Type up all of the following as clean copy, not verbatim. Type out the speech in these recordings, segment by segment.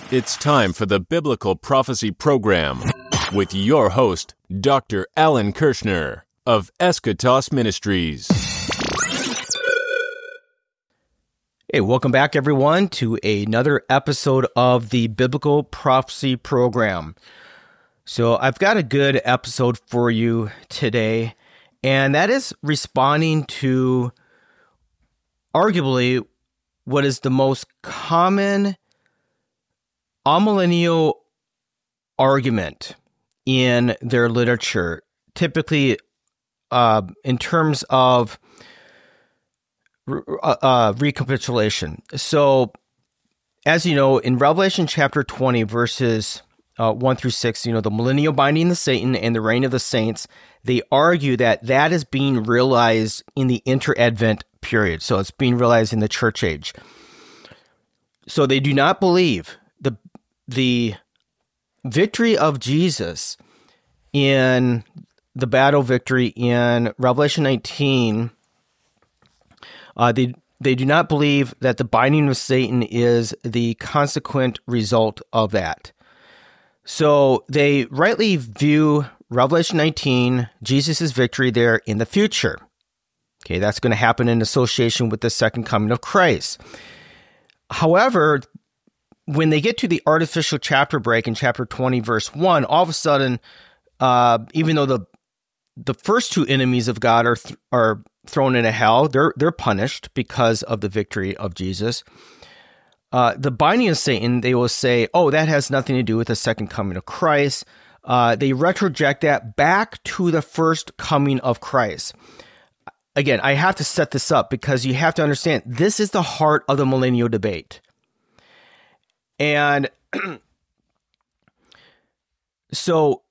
It's time for the Biblical Prophecy Program with your host, Dr. Alan Kirshner of Eschatos Ministries. Hey, welcome back, everyone, to another episode of the Biblical Prophecy Program. So I've got a good episode for you today, and that is responding to arguably what is the most common amillennial argument in their literature, typically in terms of recapitulation. So, as you know, in Revelation chapter 20, verses 1 through 6, the millennial binding of Satan and the reign of the saints, they argue that that is being realized in the inter-Advent period. So it's being realized in the church age. So they do not believe the victory of Jesus in the battle victory in Revelation 19. They do not believe that the binding of Satan is the consequent result of that. So they rightly view Revelation 19, Jesus' victory there in the future. Okay, that's going to happen in association with the second coming of Christ. However, when they get to the artificial chapter break in chapter 20, verse 1, all of a sudden, even though the first two enemies of God are thrown into hell, they're punished because of the victory of Jesus. The binding of Satan, they will say, oh, that has nothing to do with the second coming of Christ. They retroject that back to the first coming of Christ. Again, I have to set this up because you have to understand this is the heart of the millennial debate. And so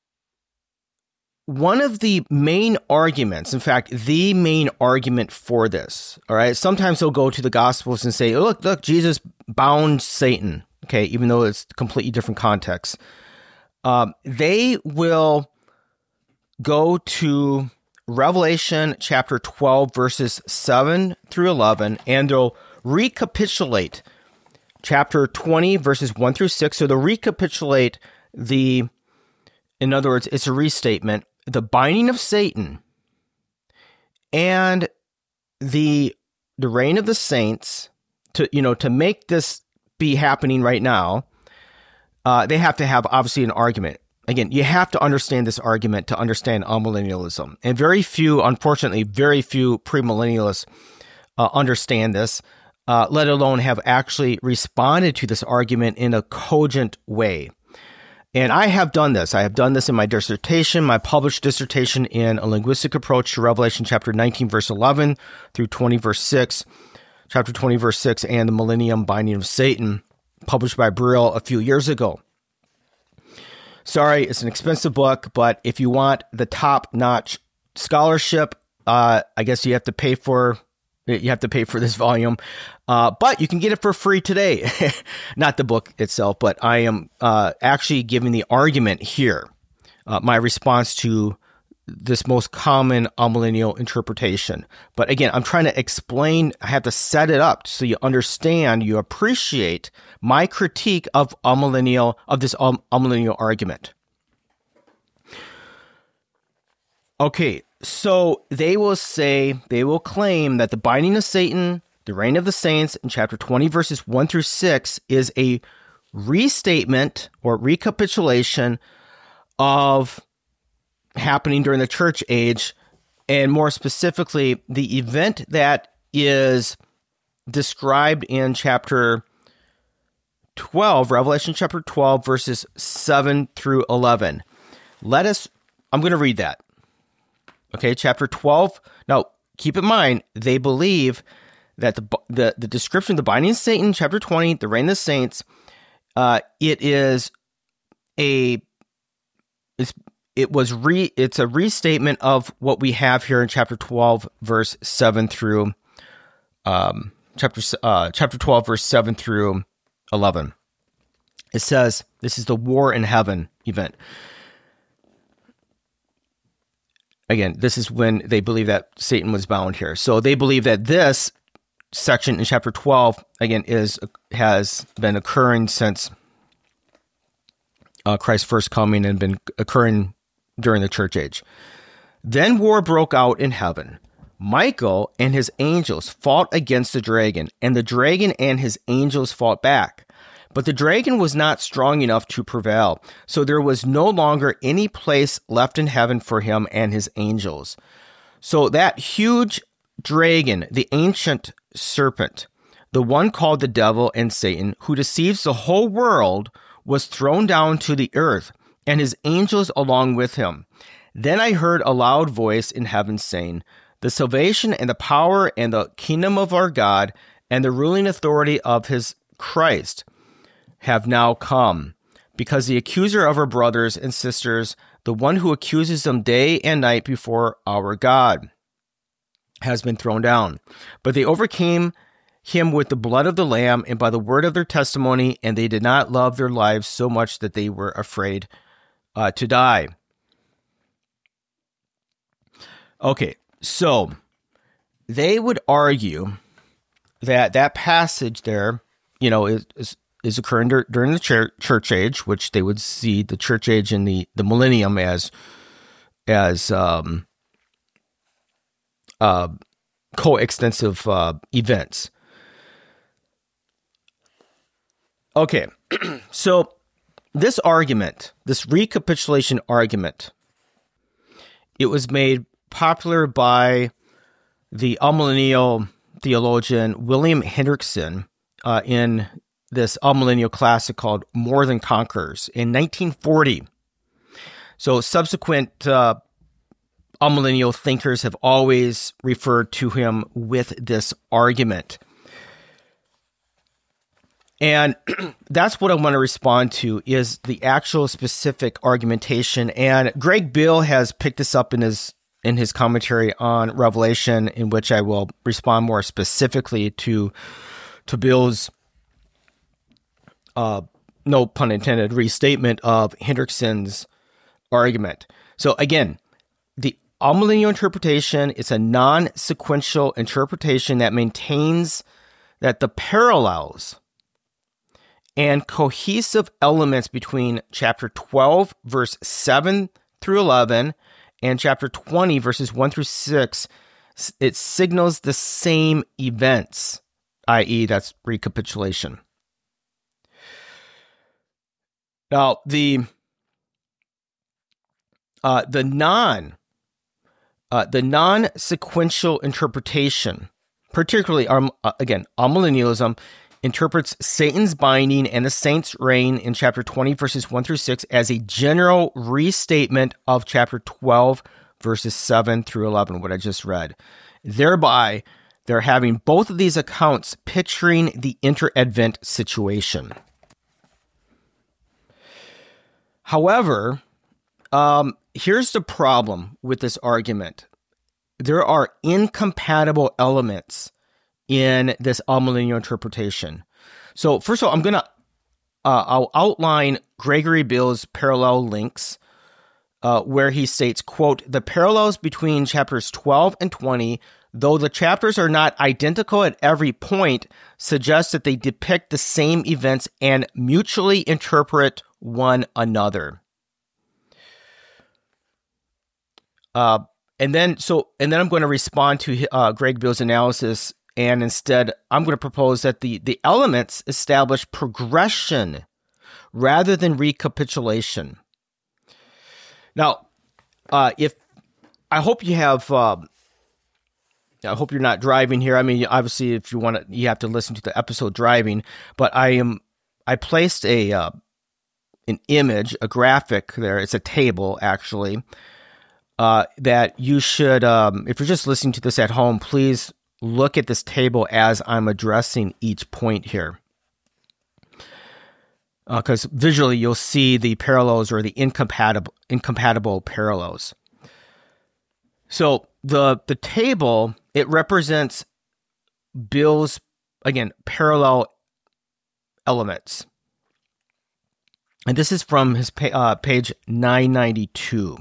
one of the main arguments, in fact, the main argument for this, all right, sometimes they'll go to the Gospels and say, look, Jesus bound Satan, okay, even though it's completely different context. They will go to Revelation chapter 12, verses 7 through 11, and they'll recapitulate chapter 20, verses 1 through 6. So they'll recapitulate in other words, it's a restatement, the binding of Satan and the reign of the saints to make this be happening right now. They have to have obviously an argument. Again, you have to understand this argument to understand amillennialism. And unfortunately, very few premillennialists understand this, let alone have actually responded to this argument in a cogent way. And I have done this. I have done this in my dissertation, my published dissertation in A Linguistic Approach to Revelation chapter 19, verse 11 through 20, verse 6, chapter 20, verse 6, and the Millennium Binding of Satan, published by Brill a few years ago. Sorry, it's an expensive book, but if you want the top-notch scholarship, I guess you have to pay for this volume, but you can get it for free today. Not the book itself, but I am actually giving the argument here, my response to this most common amillennial interpretation. But again, I'm trying to explain, I have to set it up so you understand, you appreciate my critique of this amillennial argument. Okay, so they will claim that the binding of Satan, the reign of the saints in chapter 20, verses 1 through 6 is a restatement or recapitulation of happening during the church age, and more specifically, the event that is described in chapter 12, Revelation chapter 12, verses 7 through 11. I'm going to read that. Okay, chapter 12. Now, keep in mind, they believe that the description of the binding of Satan, chapter 20, the reign of the saints, it's a restatement of what we have here in chapter 12, verse 7 through chapter 12, verse 7 through 11. It says, this is the war in heaven event. Again, this is when they believe that Satan was bound here. So they believe that this section in chapter 12, again, has been occurring since Christ's first coming and been occurring during the church age. Then war broke out in heaven. Michael and his angels fought against the dragon, and the dragon and his angels fought back. But the dragon was not strong enough to prevail, so there was no longer any place left in heaven for him and his angels. So that huge dragon, the ancient serpent, the one called the devil and Satan, who deceives the whole world, was thrown down to the earth, and his angels along with him. Then I heard a loud voice in heaven saying, "The salvation and the power and the kingdom of our God and the ruling authority of his Christ have now come, because the accuser of our brothers and sisters, the one who accuses them day and night before our God, has been thrown down. But they overcame him with the blood of the Lamb and by the word of their testimony, and they did not love their lives so much that they were afraid to die." Okay, so they would argue that that passage there, is occurring during the church age, which they would see the church age and the millennium as coextensive events. Okay, so this argument, this recapitulation argument, it was made popular by the amillennial theologian William Hendriksen in this amillennial classic called More Than Conquerors in 1940. So subsequent amillennial thinkers have always referred to him with this argument. And that's what I want to respond to, is the actual specific argumentation. And Greg Bill has picked this up in his commentary on Revelation, in which I will respond more specifically to Bill's, no pun intended, restatement of Hendriksen's argument. So again, the amillennial interpretation is a non-sequential interpretation that maintains that the parallels and cohesive elements between chapter 12, verse 7 through 11, and chapter 20, verses 1 through 6, it signals the same events, i.e., that's recapitulation. Now, the non-sequential interpretation, particularly amillennialism, interprets Satan's binding and the saints' reign in chapter 20, verses 1 through 6 as a general restatement of chapter 12, verses 7 through 11, what I just read. Thereby, they're having both of these accounts picturing the inter-advent situation. However, here's the problem with this argument. There are incompatible elements in this amillennial interpretation. So first of all, I'll outline Gregory Bill's parallel links, where he states, quote, "The parallels between chapters 12 and 20, though the chapters are not identical at every point, suggest that they depict the same events and mutually interpret one another." And then I'm going to respond to Greg Bill's analysis, and instead I'm going to propose that the elements establish progression rather than recapitulation. Now, I hope you have. I hope you're not driving here. I mean, obviously, if you want to, you have to listen to the episode driving. But I placed an image, a graphic there. It's a table, actually, that you should, if you're just listening to this at home, please look at this table as I'm addressing each point here. Because visually you'll see the parallels or the incompatible parallels. So the table, it represents Bill's, again, parallel elements. And this is from his page 992.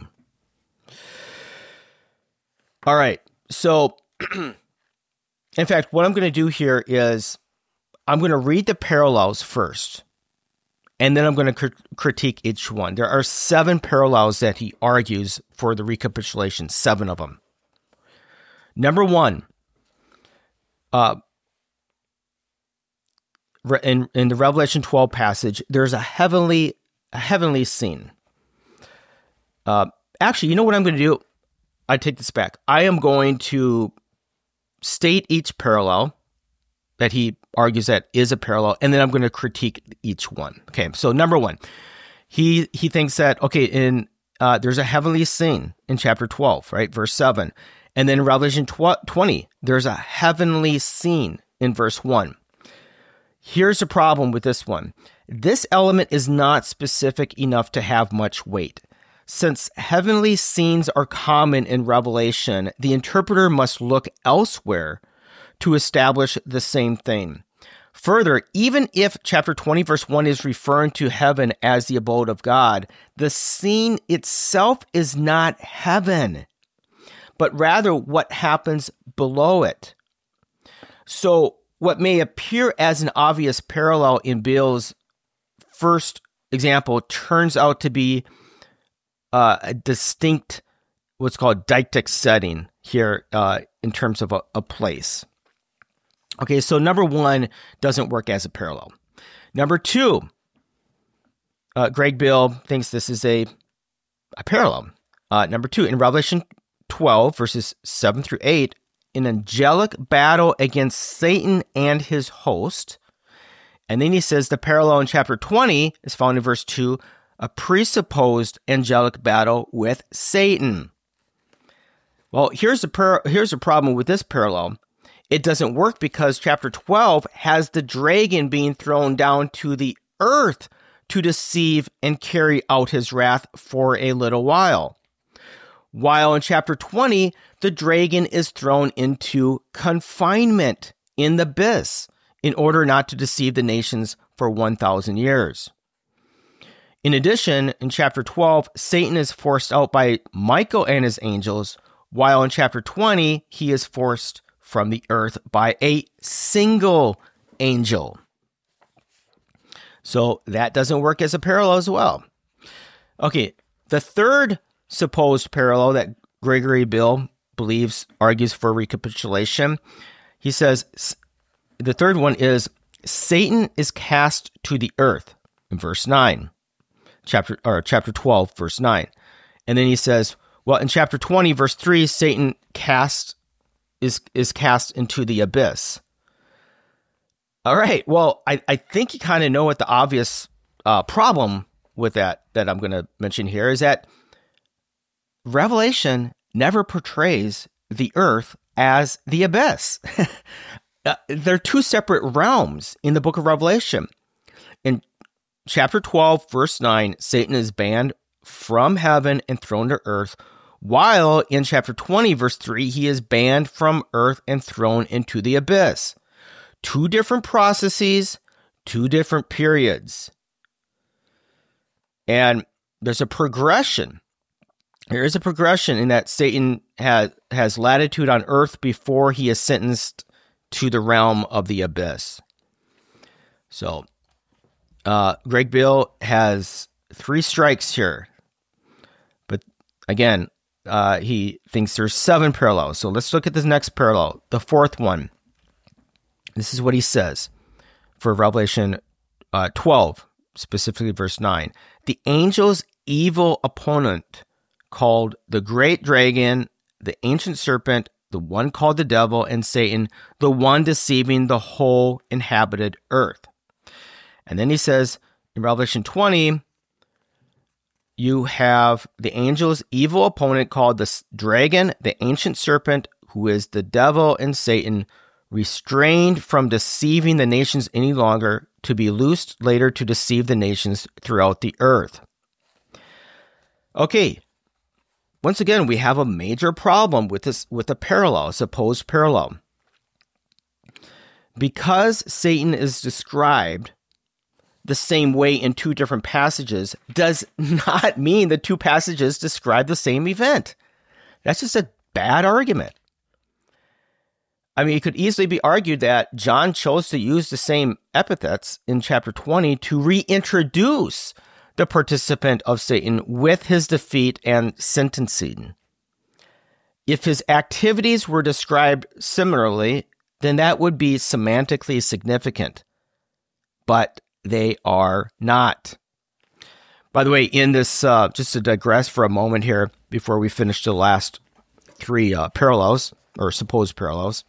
All right, so in fact, what I'm going to do here is I'm going to read the parallels first, and then I'm going to critique each one. There are 7 parallels that he argues for the recapitulation, 7 of them. Number 1, in the Revelation 12 passage, there's a heavenly scene. Actually, you know what I'm going to do? I take this back. I am going to state each parallel that he argues that is a parallel, and then I'm going to critique each one. Okay, so number 1, he thinks that, okay, there's a heavenly scene in chapter 12, right, verse 7. And then in Revelation 20, there's a heavenly scene in verse 1. Here's the problem with this one. This element is not specific enough to have much weight. Since heavenly scenes are common in Revelation, the interpreter must look elsewhere to establish the same thing. Further, even if chapter 20, verse 1 is referring to heaven as the abode of God, the scene itself is not heaven, but rather what happens below it. So, what may appear as an obvious parallel in Bill's first example turns out to be a distinct, what's called deictic setting here in terms of a place. Okay, so number 1 doesn't work as a parallel. Number 2, Greg Bill thinks this is a parallel. Number 2, in Revelation 12, verses 7 through 8, an angelic battle against Satan and his host. And then he says the parallel in chapter 20 is found in verse 2, a presupposed angelic battle with Satan. Well, here's the problem with this parallel. It doesn't work because chapter 12 has the dragon being thrown down to the earth to deceive and carry out his wrath for a little while. While in chapter 20, the dragon is thrown into confinement in the abyss in order not to deceive the nations for 1,000 years. In addition, in chapter 12, Satan is forced out by Michael and his angels, while in chapter 20, he is forced from the earth by a single angel. So that doesn't work as a parallel as well. Okay, the third supposed parallel that Gregory Bill argues for recapitulation, he says the third one is Satan is cast to the earth in verse 9, chapter 12, verse 9. And then he says, well, in chapter 20, verse 3, Satan is cast into the abyss. All right, well, I think you kind of know what the obvious problem with that I'm going to mention here is that Revelation never portrays the earth as the abyss. They're 2 separate realms in the book of Revelation. In chapter 12, verse 9, Satan is banned from heaven and thrown to earth, while in chapter 20, verse 3, he is banned from earth and thrown into the abyss. 2 different processes, 2 different periods. And there's a progression. There is a progression in that Satan has latitude on earth before he is sentenced to the realm of the abyss. So, Greg Bill has 3 strikes here. But again, he thinks there's 7 parallels. So let's look at this next parallel, the 4th one. This is what he says for Revelation 12, specifically verse 9. The angel's evil opponent, called the great dragon, the ancient serpent, the one called the devil, and Satan, the one deceiving the whole inhabited earth. And then he says in Revelation 20, you have the angel's evil opponent called the dragon, the ancient serpent, who is the devil and Satan, restrained from deceiving the nations any longer, to be loosed later to deceive the nations throughout the earth. Okay, once again, we have a major problem with a parallel, a supposed parallel. Because Satan is described the same way in 2 different passages does not mean the 2 passages describe the same event. That's just a bad argument. I mean, it could easily be argued that John chose to use the same epithets in chapter 20 to reintroduce the participant of Satan with his defeat and sentencing. If his activities were described similarly, then that would be semantically significant. But they are not. By the way, in this, just to digress for a moment here before we finish the last three parallels, or supposed parallels,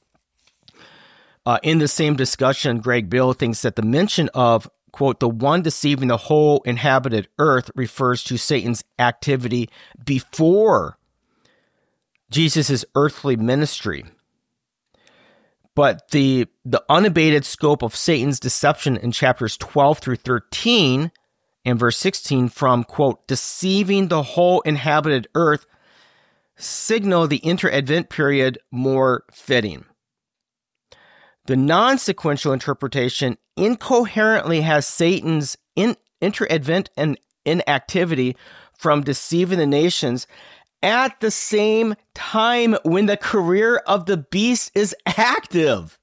in the same discussion, Greg Bill thinks that the mention of, quote, the one deceiving the whole inhabited earth refers to Satan's activity before Jesus' earthly ministry. But the unabated scope of Satan's deception in chapters 12 through 13 and verse 16 from, quote, deceiving the whole inhabited earth signal the inter-advent period more fitting. The non-sequential interpretation incoherently has Satan's inter-advent and inactivity from deceiving the nations at the same time when the career of the beast is active.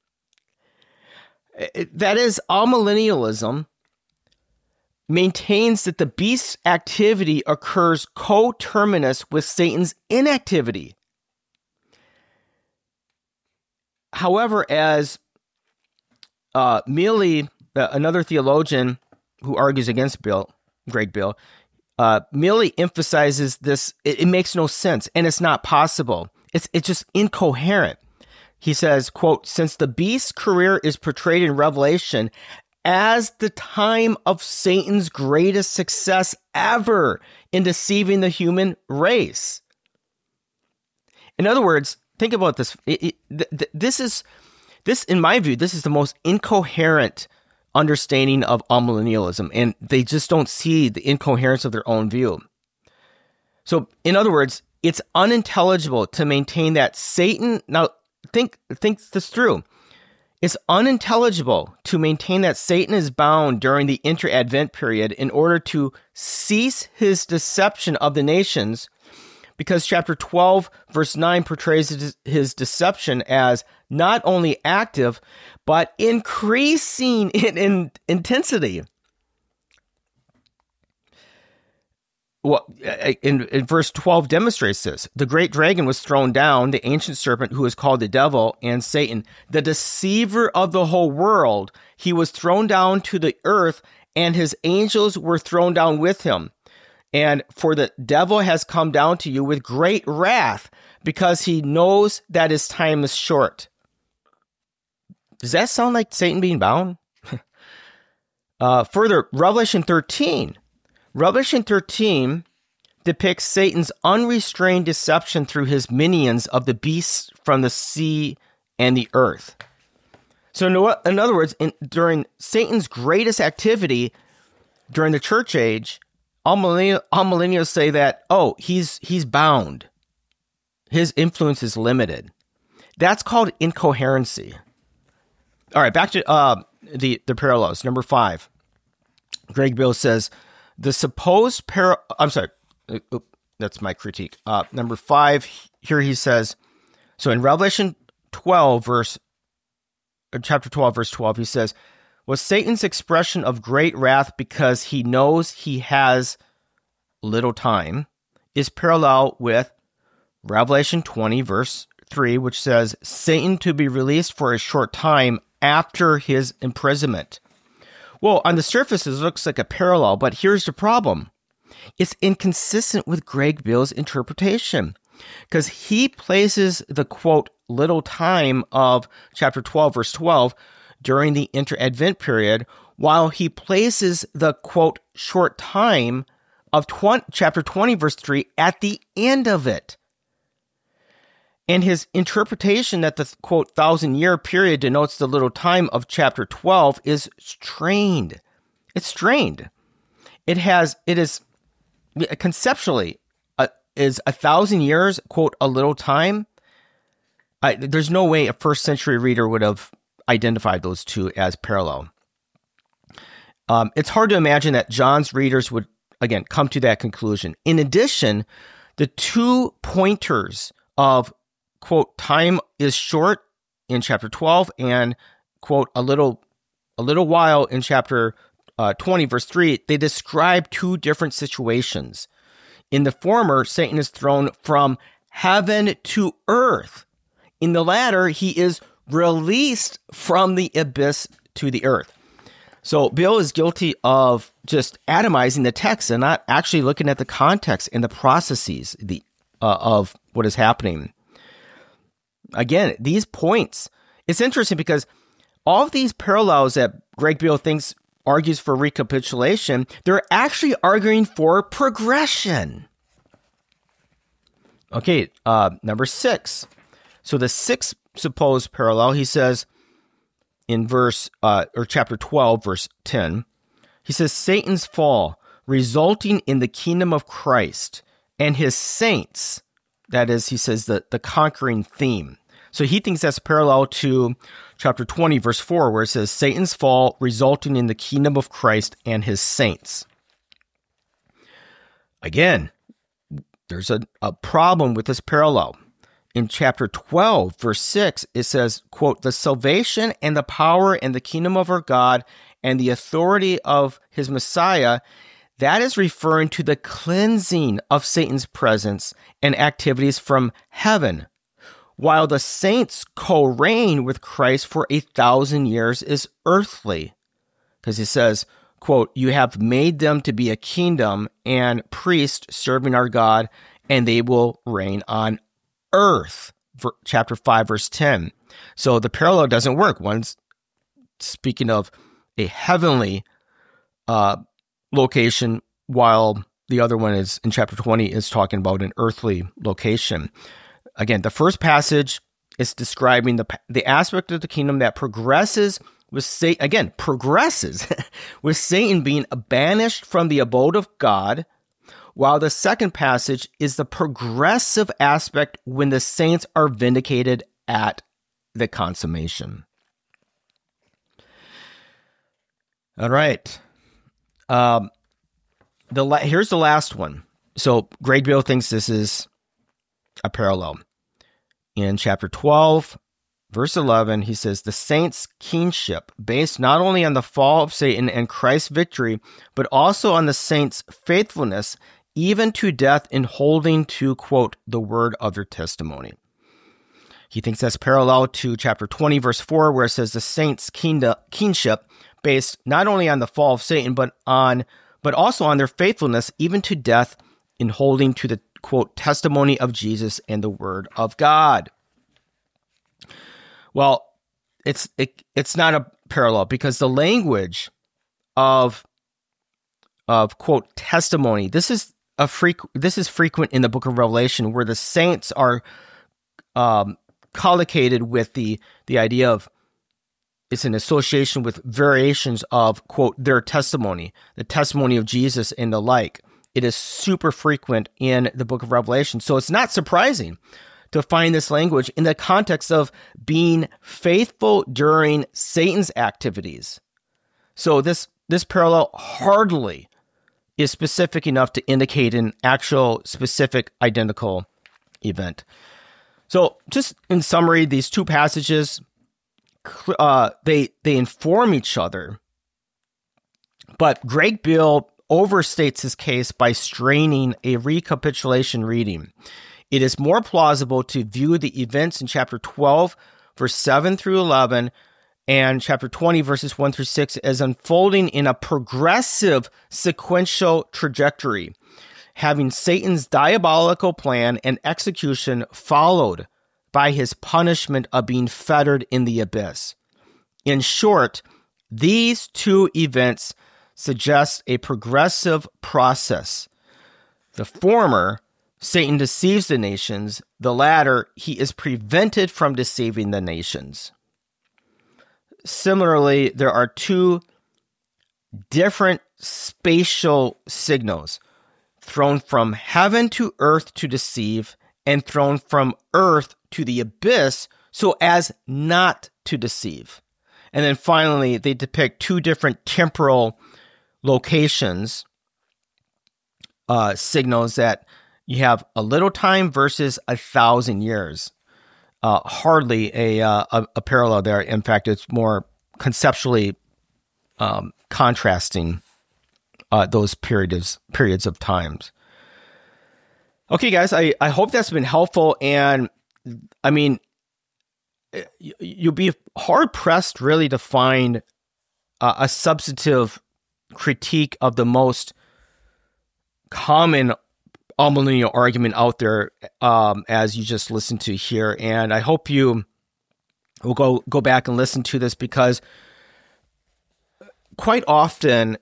That is, amillennialism maintains that the beast's activity occurs coterminous with Satan's inactivity. However, as Mealy, another theologian who argues against Greg Bill, Mealy emphasizes this, it makes no sense, and it's not possible. It's just incoherent. He says, quote, since the beast's career is portrayed in Revelation as the time of Satan's greatest success ever in deceiving the human race. In other words, think about this. This, in my view, this is the most incoherent understanding of amillennialism, and they just don't see the incoherence of their own view. So, in other words, it's unintelligible to maintain that Satan, now think this through. It's unintelligible to maintain that Satan is bound during the inter-advent period in order to cease his deception of the nations, because chapter 12, verse 9 portrays his deception as not only active, but increasing in intensity. Well, in verse 12 demonstrates this. The great dragon was thrown down, the ancient serpent who is called the devil and Satan, the deceiver of the whole world. He was thrown down to the earth, and his angels were thrown down with him. And for the devil has come down to you with great wrath, because he knows that his time is short. Does that sound like Satan being bound? Further, Revelation 13 depicts Satan's unrestrained deception through his minions of the beasts from the sea and the earth. So in other words, during Satan's greatest activity during the church age, amillennials say that, he's bound. His influence is limited. That's called incoherency. All right, back to the parallels. Number 5. Greg Bill says, the supposed that's my critique. Number 5, here he says, so in Revelation chapter 12, verse 12, he says, was Satan's expression of great wrath because he knows he has little time is parallel with Revelation 20, verse 3, which says, Satan to be released for a short time after his imprisonment. Well, on the surface, it looks like a parallel, but here's the problem. It's inconsistent with Greg Bill's interpretation, because he places the, quote, little time of chapter 12, verse 12 during the inter-advent period, while he places the, quote, short time of chapter 20, verse 3 at the end of it. And his interpretation that the, quote, 1,000-year period denotes the little time of chapter 12 is strained. It's strained. It is conceptually, is 1,000 years, quote, a little time? There's no way a first century reader would have identified those two as parallel. It's hard to imagine that John's readers would, again, come to that conclusion. In addition, the 2 pointers of quote, time is short in chapter 12 and, quote, a little while in chapter 20, verse 3, they describe two different situations. In the former, Satan is thrown from heaven to earth. In the latter, he is released from the abyss to the earth. So Bill is guilty of just atomizing the text and not actually looking at the context and the processes of what is happening. Again, these points, it's interesting because all of these parallels that Greg Bill argues for recapitulation, they're actually arguing for progression. Okay, number 6. So the sixth supposed parallel, he says in chapter 12, verse 10, he says, Satan's fall resulting in the kingdom of Christ and his saints. That is, he says, the conquering theme. So he thinks that's parallel to chapter 20, verse 4, where it says, Satan's fall resulting in the kingdom of Christ and his saints. Again, there's a problem with this parallel. In chapter 12, verse 6, it says, quote, the salvation and the power and the kingdom of our God and the authority of his Messiah, that is referring to the cleansing of Satan's presence and activities from heaven, while the saints co-reign with Christ for 1,000 years is earthly. Because he says, quote, you have made them to be a kingdom and priests serving our God, and they will reign on earth. Chapter 5, verse 10. So the parallel doesn't work. One's speaking of a heavenly location, while the other one is in chapter 20 is talking about an earthly location. Again, the first passage is describing the aspect of the kingdom that progresses with Satan being banished from the abode of God, while the second passage is the progressive aspect when the saints are vindicated at the consummation. All right. Here's the last one. So Greg Bill thinks this is a parallel. In chapter 12, verse 11, he says, the saints' kingship, based not only on the fall of Satan and Christ's victory, but also on the saints' faithfulness, even to death in holding to, quote, the word of their testimony. He thinks that's parallel to chapter 20, verse 4, where it says the saints' kingship, based not only on the fall of Satan, but also on their faithfulness, even to death in holding to the, quote, testimony of Jesus and the word of God. Well, it's not a parallel because the language of quote testimony, this is frequent in the book of Revelation, where the saints are collocated with the idea of, it's an association with variations of, quote, their testimony, the testimony of Jesus and the like. It is super frequent in the book of Revelation. So it's not surprising to find this language in the context of being faithful during Satan's activities. So this parallel hardly is specific enough to indicate an actual specific identical event. So just in summary, these two passages, they inform each other, but Greg Bill overstates his case by straining a recapitulation reading. It is more plausible to view the events in chapter 12, verse 7 through 11, and chapter 20, verses 1 through 6 as unfolding in a progressive sequential trajectory, having Satan's diabolical plan and execution followed by his punishment of being fettered in the abyss. In short, these two events suggest a progressive process. The former, Satan deceives the nations. The latter, he is prevented from deceiving the nations. Similarly, there are two different spatial signals thrown from heaven to earth to deceive, and thrown from earth to the abyss so as not to deceive. And then finally, they depict two different temporal locations, signals that you have a little time versus 1,000 years. hardly a parallel there. In fact, it's more conceptually contrasting those periods of times. Okay, guys, I hope that's been helpful. And I mean, you'll be hard-pressed really to find a substantive critique of the most common amillennial argument out there, as you just listened to here. And I hope you will go back and listen to this, because quite often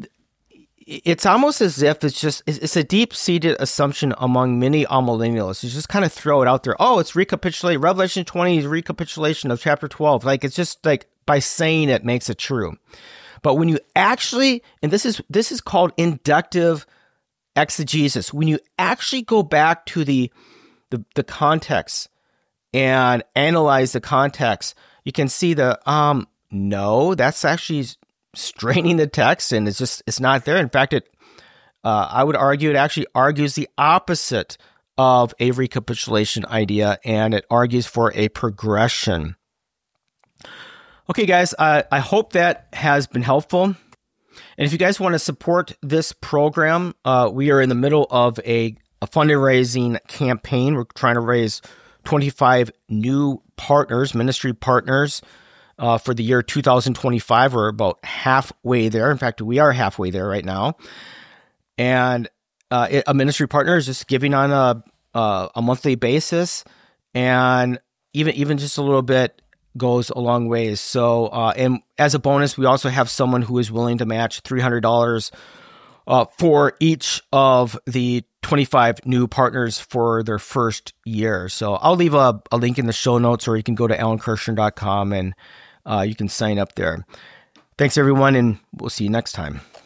it's almost as if it's a deep-seated assumption among many amillennialists. You just kind of throw it out there. Oh, it's recapitulate. Revelation 20 is recapitulation of chapter 12. Like, it's just like by saying it makes it true. But when you actually, and this is called inductive exegesis, when you actually go back to the context and analyze the context, you can see no, that's actually straining the text, and it's not there. In fact, I would argue it actually argues the opposite of a recapitulation idea, and it argues for a progression. Okay, guys, I hope that has been helpful. And if you guys want to support this program, we are in the middle of a fundraising campaign. We're trying to raise 25 new partners, ministry partners, for the year 2025. We're about halfway there. In fact, we are halfway there right now. And a ministry partner is just giving on a monthly basis, and even just a little bit goes a long ways. So, and as a bonus, we also have someone who is willing to match $300 for each of the 25 new partners for their first year. So I'll leave a link in the show notes, or you can go to allenkirshner.com and you can sign up there. Thanks, everyone, and we'll see you next time.